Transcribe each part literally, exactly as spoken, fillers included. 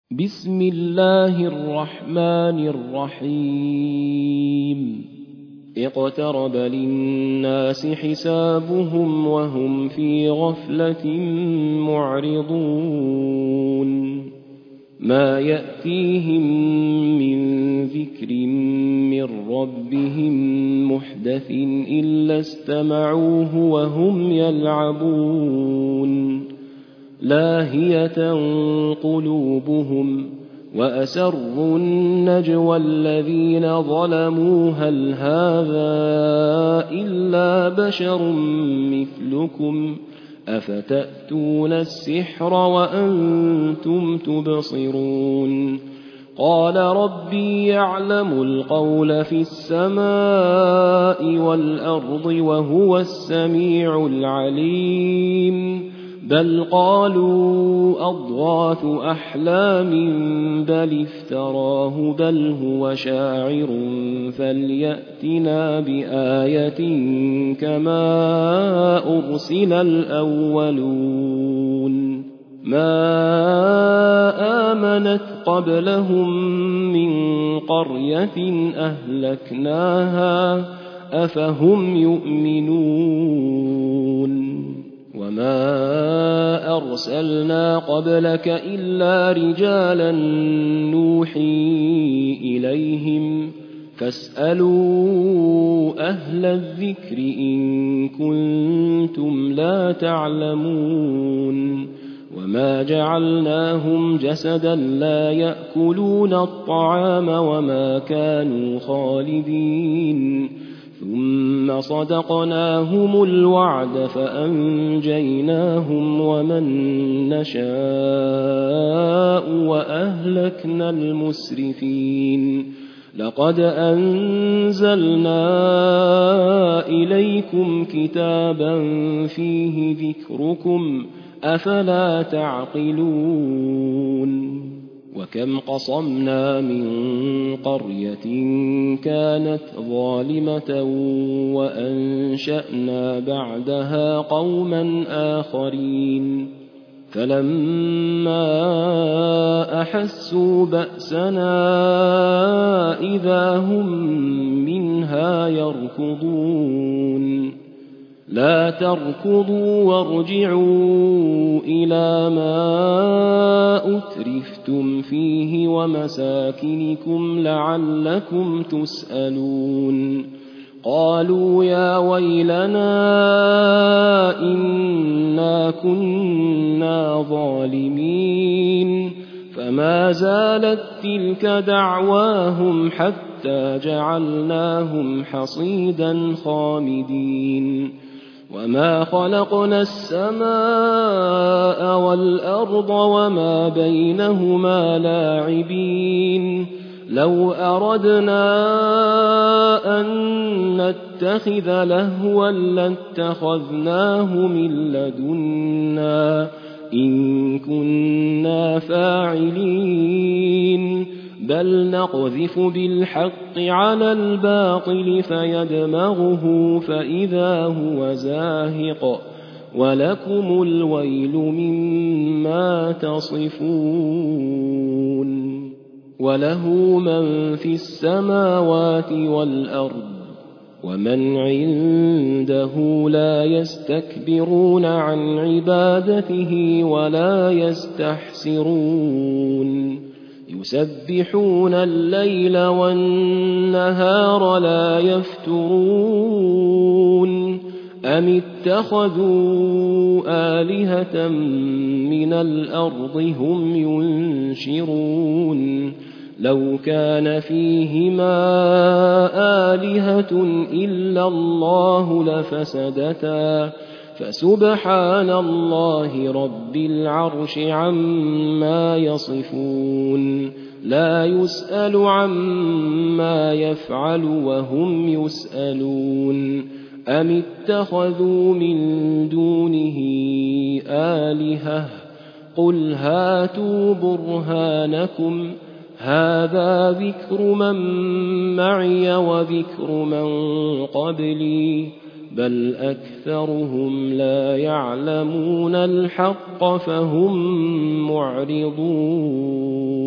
بسم الله الرحمن الرحيم اقترب للناس حسابهم وهم في غفلة معرضون ما يأتيهم من ذكر من ربهم محدث إلا استمعوه وهم يلعبون لاهية قلوبهم وأسروا النجوى الذين ظلموا هل هذا إلا بشر مثلكم أفتأتون السحر وأنتم تبصرون قال ربي يعلم القول في السماء والأرض وهو السميع العليم بل قالوا أضغاث أحلام بل افتراه بل هو شاعر فليأتنا بآية كما أرسل الأولون ما آمنت قبلهم من قرية أهلكناها أفهم يؤمنون وما أرسلنا قبلك إلا رجالا نوحي إليهم فاسألوا أهل الذكر إن كنتم لا تعلمون وما جعلناهم جسدا لا يأكلون الطعام وما كانوا خالدين ثم صدقناهم الوعد فأنجيناهم ومن نشاء وأهلكنا المسرفين لقد أنزلنا إليكم كتابا فيه ذكركم أفلا تعقلون وكم قصمنا من قرية كانت ظالمة وأنشأنا بعدها قوما آخرين فلما أحسوا بأسنا إذا هم منها يركضون لا تركضوا وارجعوا إلى ما أترفتم فيه ومساكنكم لعلكم تسألون قالوا يا ويلنا إنا كنا ظالمين فما زالت تلك دعواهم حتى جعلناهم حصيدا خامدين وما خلقنا السماء والأرض وما بينهما لاعبين لو أردنا أن نتخذ لهوا لاتخذناه من لدنا إن كنا فاعلين بل نقذف بالحق على الباطل فيدمغه فإذا هو زاهق ولكم الويل مما تصفون وله من في السماوات والأرض ومن عنده لا يستكبرون عن عبادته ولا يستحسرون يسبحون الليل والنهار لا يفترون أم اتخذوا آلهة من الأرض هم ينشرون لو كان فيهما آلهة إلا الله لفسدتا فسبحان الله رب العرش عما يصفون لا يسأل عما يفعل وهم يسألون أم اتخذوا من دونه آلهة قل هاتوا برهانكم هذا ذكر من معي وذكر من قبلي بل أكثرهم لا يعلمون الحق فهم معرضون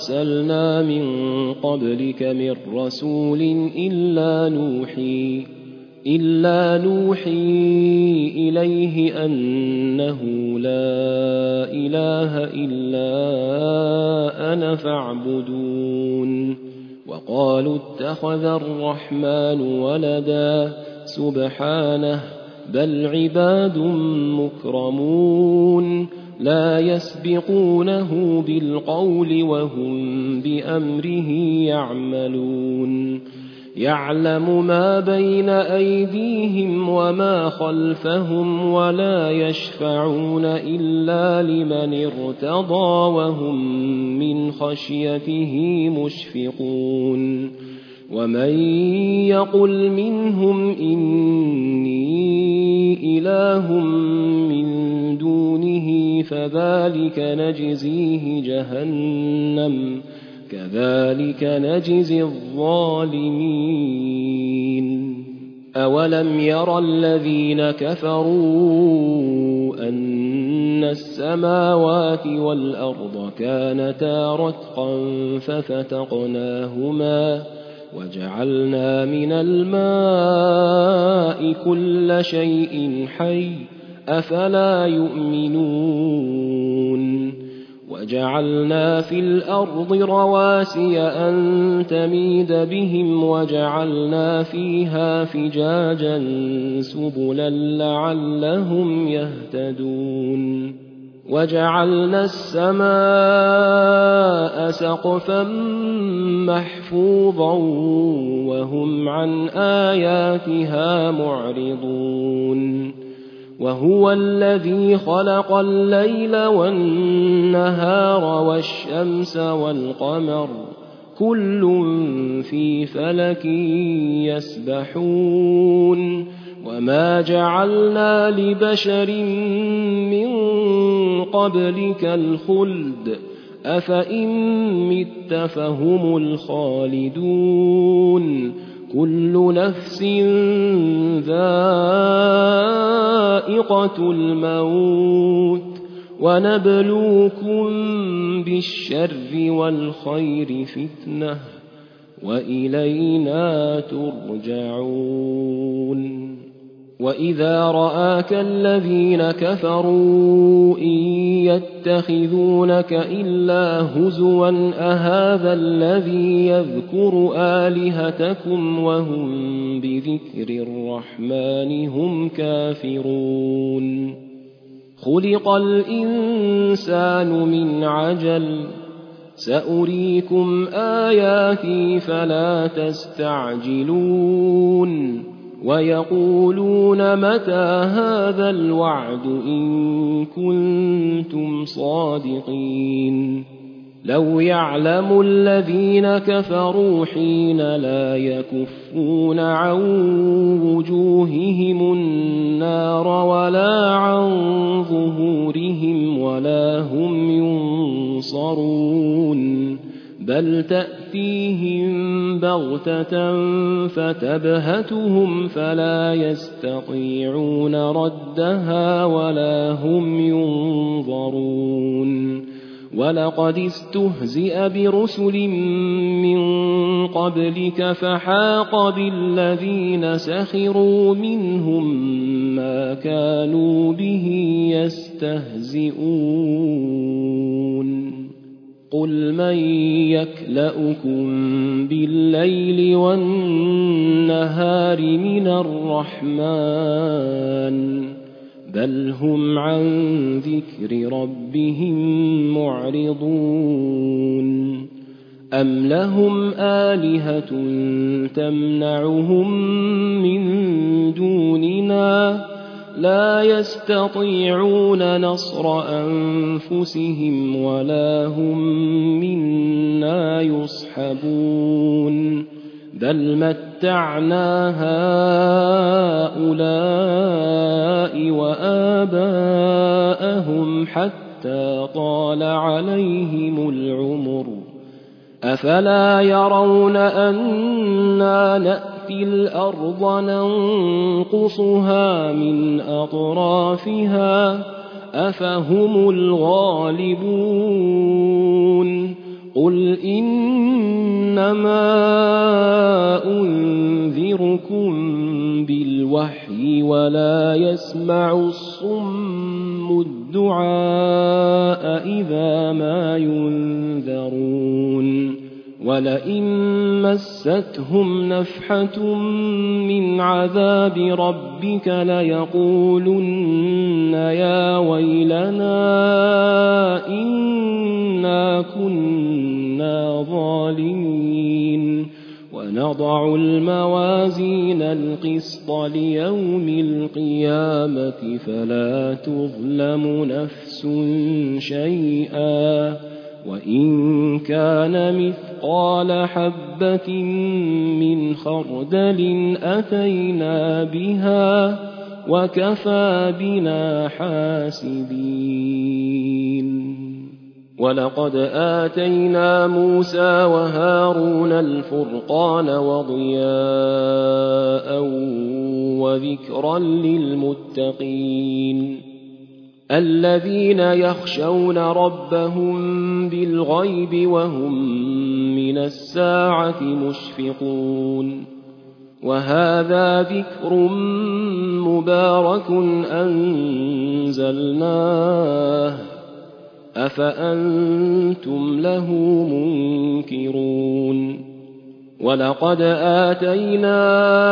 أرسلنا من قبلك من رسول إلا نوحي إلا نوحي إليه أنه لا إله إلا أنا فاعبدون وقالوا اتخذ الرحمن ولدا سبحانه بل عباد مكرمون لا يسبقونه بالقول وهم بأمره يعملون يعلم ما بين أيديهم وما خلفهم ولا يشفعون إلا لمن ارتضى وهم من خشيته مشفقون ومن يقل منهم إني إله من دونه فذلك نجزيه جهنم كذلك نجزي الظالمين أولم يرى الذين كفروا أن السماوات والأرض كانتا رتقا ففتقناهما وجعلنا من الماء كل شيء حي أفلا يؤمنون وجعلنا في الأرض رواسي أن تميد بهم وجعلنا فيها فجاجا سبلا لعلهم يهتدون وجعلنا السماء سقفا محفوظا وهم عن آياتها معرضون وهو الذي خلق الليل والنهار والشمس والقمر كل في فلك يسبحون وما جعلنا لبشر من قبلك الخلد أفإن مت فهم الخالدون كل نفس ذائقة الموت ونبلوكم بالشر والخير فتنة وإلينا ترجعون وإذا رآك الذين كفروا إن يتخذونك إلا هزوا أهذا الذي يذكر آلهتكم وهم بذكر الرحمن هم كافرون خلق الإنسان من عجل سأريكم آياتي فلا تستعجلون ويقولون متى هذا الوعد إن كنتم صادقين لو يعلم الذين كفروا حين لا يكفون عن وجوههم النار ولا عن ظهورهم ولا هم ينصرون بل تأتيهم بغتة فتبهتهم فلا يستطيعون ردها ولا هم ينظرون ولقد استهزئ برسل من قبلك فحاق بالذين سخروا منهم ما كانوا به يستهزئون قل من يكلؤكم بالليل والنهار من الرحمن بل هم عن ذكر ربهم معرضون أم لهم آلهة تمنعهم من دوننا لا يستطيعون نصر أنفسهم ولا هم منا يصحبون بل متعنا هؤلاء وآباءهم حتى طال عليهم العمر أفلا يرون أنا نأتي الأرض ننقصها من أطرافها أفهم الغالبون قل إنما أنذركم بالوحي ولا يسمع الصم الدعاء إذا ما ينذرون ولئن مستهم نفحة من عذاب ربك ليقولن يا ويلنا إنا كنا ظالمين ونضع الموازين القسط ليوم القيامة فلا تظلم نفس شيئا وإن كان مثقال حبة من خردل أتينا بها وكفى بنا حاسبين ولقد آتينا موسى وهارون الفرقان وضياء وذكرا للمتقين الذين يخشون ربهم بالغيب وهم من الساعة مشفقون وهذا ذكر مبارك أنزلناه أفأنتم له منكرون ولقد آتينا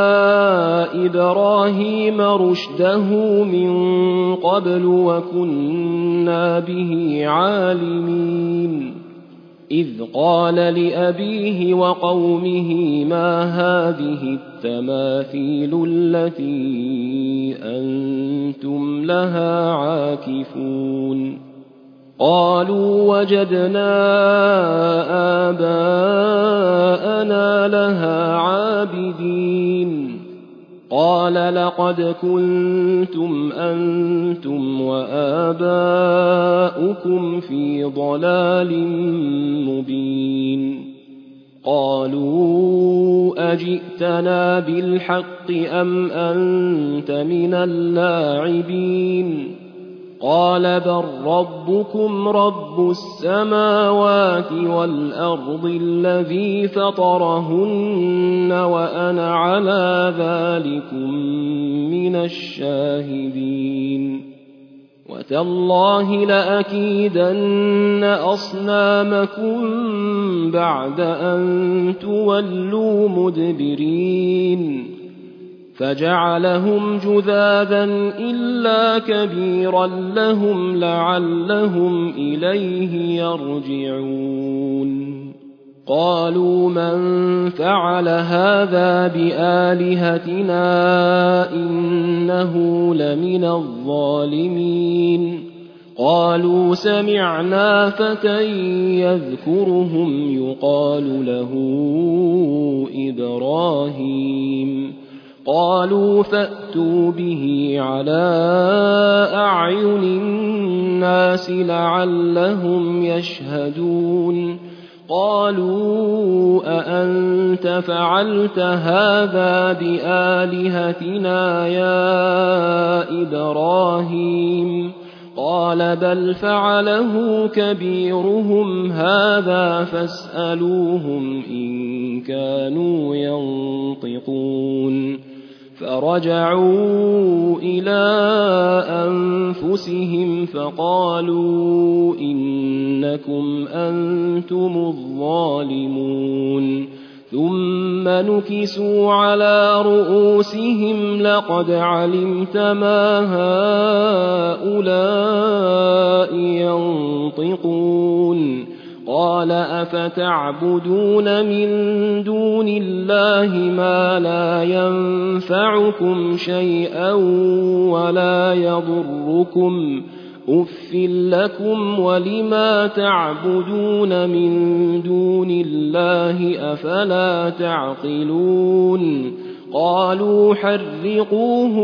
إبراهيم رشده من قبل وكنا به عالمين إذ قال لأبيه وقومه ما هذه التماثيل التي أنتم لها عاكفون قالوا وجدنا آباءنا لها عابدين قال لقد كنتم أنتم وآباؤكم في ضلال مبين قالوا أجئتنا بالحق أم أنت من اللاعبين قال بل ربكم رب السماوات والأرض الذي فطرهن وأنا على ذلكم من الشاهدين وتالله لأكيدن أصنامكم بعد أن تولوا مدبرين فجعلهم جذاذا إلا كبيرا لهم لعلهم إليه يرجعون قالوا من فعل هذا بآلهتنا إنه لمن الظالمين قالوا سمعنا فتى يذكرهم يقال له إبراهيم قالوا فأتوا به على أعين الناس لعلهم يشهدون قالوا أأنت فعلت هذا بآلهتنا يا إبراهيم قال بل فعله كبيرهم هذا فاسألوهم إن كانوا ينطقون فرجعوا إلى أنفسهم فقالوا إنكم أنتم الظالمون ثم نكسوا على رؤوسهم لقد علمت ما هؤلاء ينطقون قال أفتعبدون من دون الله ما لا ينفعكم شيئا ولا يضركم أف لكم ولما تعبدون من دون الله أفلا تعقلون قالوا حرقوه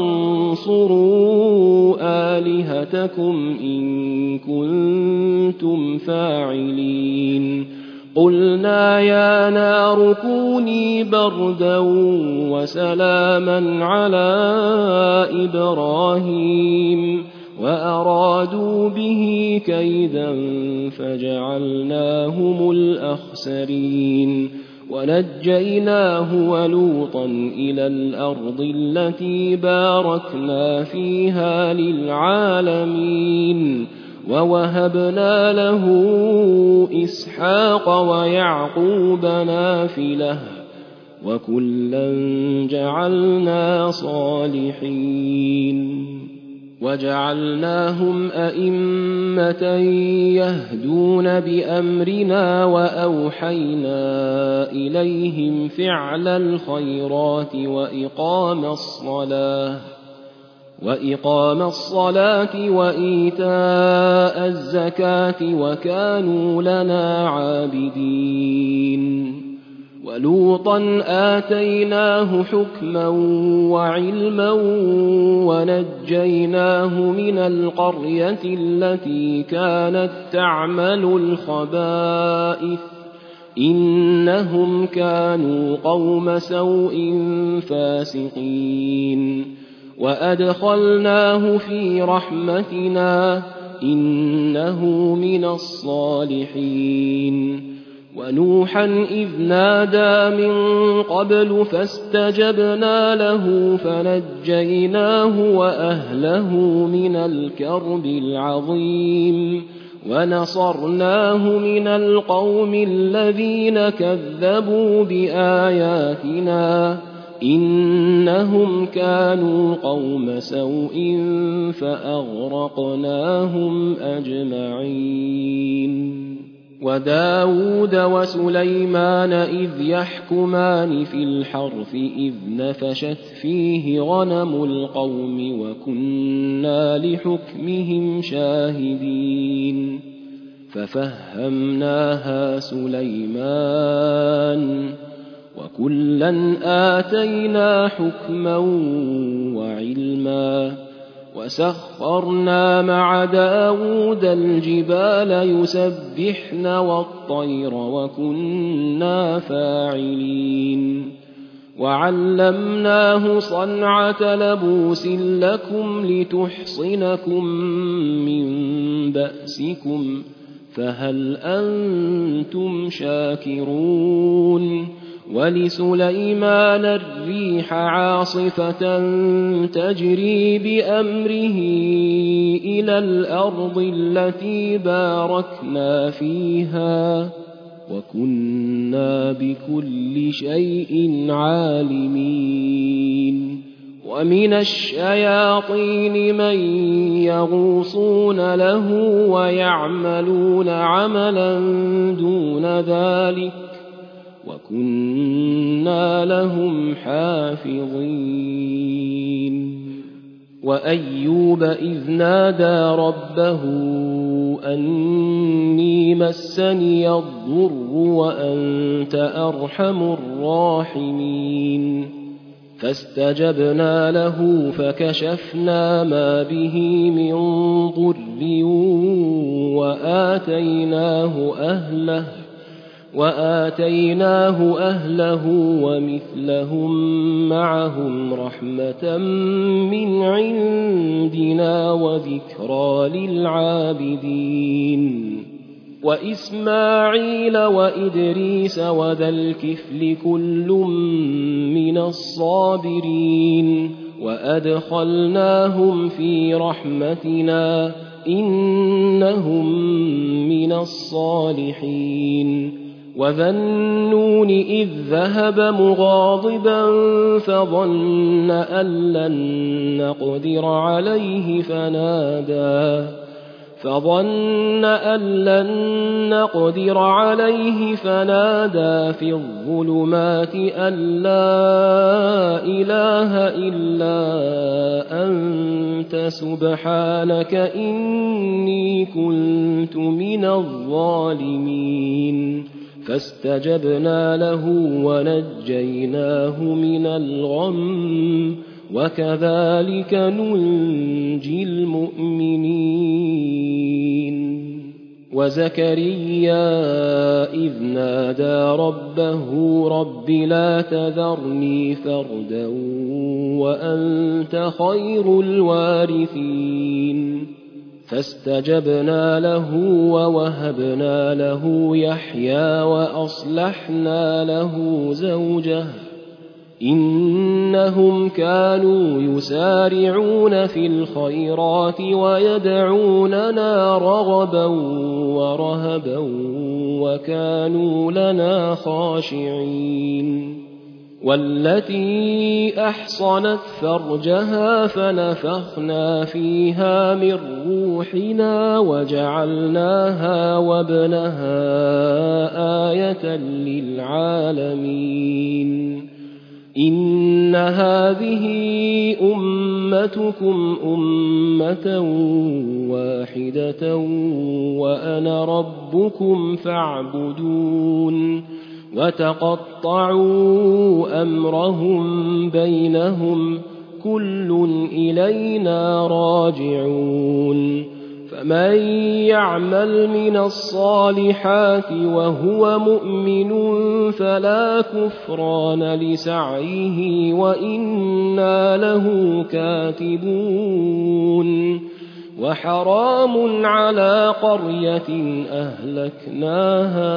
وانصروا آلهتكم إن كنتم فاعلين قلنا يا نار كوني بردا وسلاما على إبراهيم وأرادوا به كيدا فجعلناهم الأخسرين ونجيناه ولوطا إلى الأرض التي باركنا فيها للعالمين ووهبنا له إسحاق ويعقوب نافلة وكلا جعلنا صالحين وجعلناهم أئمة يهدون بأمرنا وأوحينا إليهم فعل الخيرات وإقام الصلاة وإقام الصلاة وإيتاء الزكاة وكانوا لنا عابدين ولوطا آتيناه حكما وعلما ونجيناه من القرية التي كانت تعمل الخبائث إنهم كانوا قوم سوء فاسقين وأدخلناه في رحمتنا إنه من الصالحين ونوحا إذ نادى من قبل فاستجبنا له فنجيناه وأهله من الكرب العظيم ونصرناه من القوم الذين كذبوا بآياتنا إنهم كانوا قوم سوء فأغرقناهم أجمعين وداود وسليمان إذ يحكمان في الحرث إذ نفشت فيه غنم القوم وكنا لحكمهم شاهدين ففهمناها سليمان وكلا آتينا حكما وعلما وسخرنا مع داود الجبال يسبحن والطير وكنا فاعلين وعلمناه صنعة لبوس لكم لتحصنكم من بأسكم فهل أنتم شاكرون ولسليمان الريح عاصفة تجري بأمره إلى الأرض التي باركنا فيها وكنا بكل شيء عالمين ومن الشياطين من يغوصون له ويعملون عملا دون ذلك وكنا لهم حافظين وأيوب إذ نادى ربه أني مسني الضر وأنت أرحم الراحمين فاستجبنا له فكشفنا ما به من ضر وآتيناه أهله وآتيناه أهله ومثلهم معهم رحمة من عندنا وذكرى للعابدين وإسماعيل وإدريس وذا الكفل كل من الصابرين وأدخلناهم في رحمتنا إنهم من الصالحين وذا النون إذ ذهب مغاضبا فظن أن لن نقدر عليه فنادى فظن أن لن نقدر عليه فنادى في الظلمات أن لا إله إلا أنت سبحانك إني كنت من الظالمين فاستجبنا له ونجيناه من الغم وكذلك ننجي المؤمنين وزكريا إذ نادى ربه رب لا تذرني فردا وأنت خير الوارثين فاستجبنا له ووهبنا له يحيى وأصلحنا له زوجه إنهم كانوا يسارعون في الخيرات ويدعوننا رغبا ورهبا وكانوا لنا خاشعين والتي أحصنت فرجها فنفخنا فيها من روحنا وجعلناها وابنها آية للعالمين إن هذه أمتكم أمة واحدة وأنا ربكم فاعبدون وتقطعوا أمرهم بينهم كل إلينا راجعون فمن يعمل من الصالحات وهو مؤمن فلا كفران لسعيه وإنا له كاتبون وحرام على قرية أهلكناها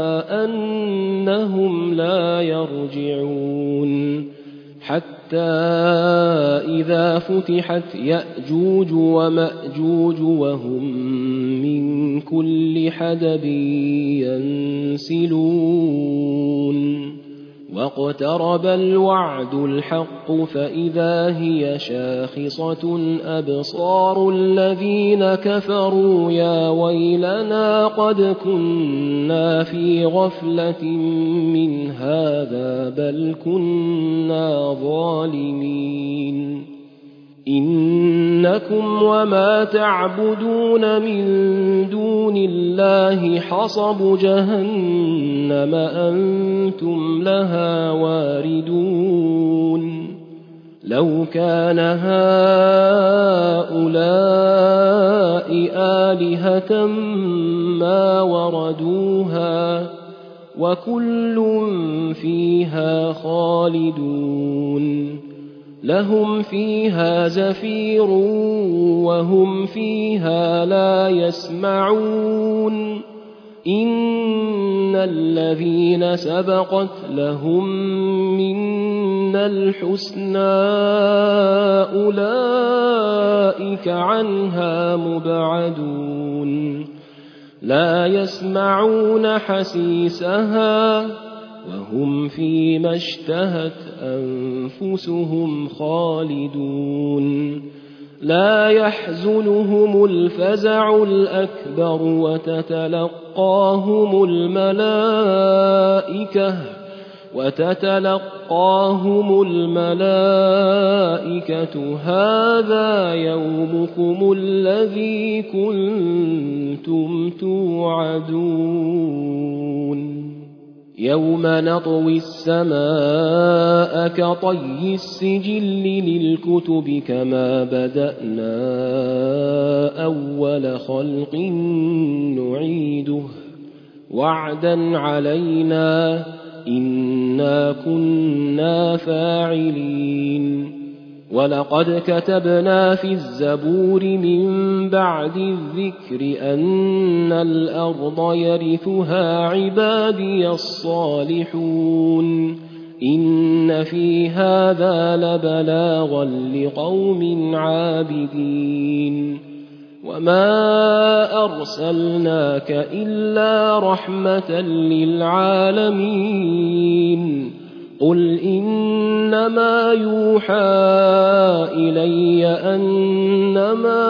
أنهم لا يرجعون حتى إذا فتحت يأجوج ومأجوج وهم من كل حدب ينسلون واقترب الوعد الحق فإذا هي شاخصة أبصار الذين كفروا يا ويلنا قد كنا في غفلة من هذا بل كنا ظالمين إنكم وما تعبدون من دون الله حصب جهنم أنتم لها واردون لو كان هؤلاء آلهة ما وردوها وكل فيها خالدون لهم فيها زفير وهم فيها لا يسمعون إن الذين سبقت لهم منا الحسنى أولئك عنها مبعدون لا يسمعون حسيسها وهم فيما اشتهت أنفسهم خالدون لا يحزنهم الفزع الأكبر وتتلقاهم الملائكة وتتلقاهم الملائكة هذا يومكم الذي كنتم توعدون يوم نطوي السماء كطي السجل للكتب كما بدأنا أول خلق نعيده وعدا علينا إنا كنا فاعلين ولقد كتبنا في الزبور من بعد الذكر أن الأرض يرثها عبادي الصالحون إن في هذا لبلاغا لقوم عابدين وما أرسلناك إلا رحمة للعالمين قل إنما يوحى إلي أنما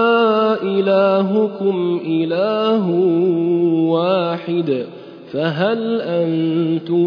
إلهكم إله واحد فهل أنتم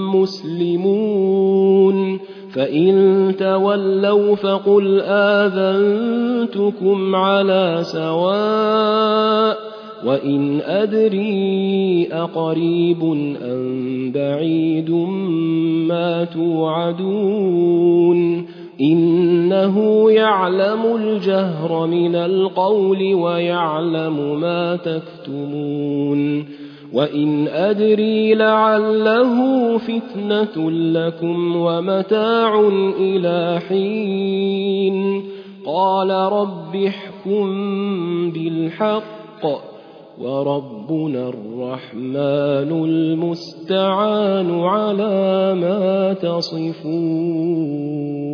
مسلمون فإن تولوا فقل آذنتكم على سواء وإن أدري أقريب أم بعيد ما توعدون إنه يعلم الجهر من القول ويعلم ما تكتمون وإن أدري لعله فتنة لكم ومتاع إلى حين قال رب احكم بالحق وربنا الرحمن المستعان على ما تصفون.